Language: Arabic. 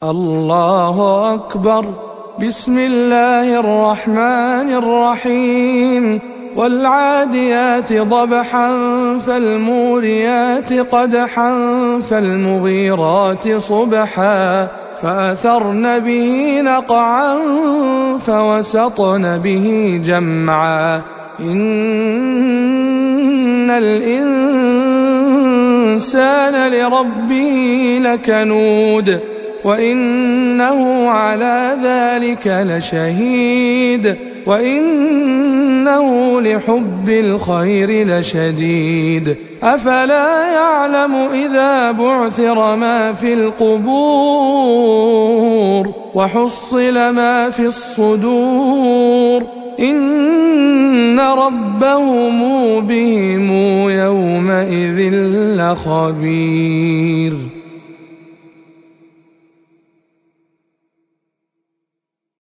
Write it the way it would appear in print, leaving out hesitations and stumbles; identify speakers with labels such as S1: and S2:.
S1: الله أكبر. بسم الله الرحمن الرحيم. والعاديات ضبحا فالموريات قدحا فالمغيرات صبحا فأثرن به نقعا فوسطن به جمعا إن الإنسان لربه لكنود وإنه على ذلك لشهيد وإنه لحب الخير لشديد أفلا يعلم إذا بعثر ما في القبور وحصل ما في الصدور إن ربهم بهم يومئذ لخبير.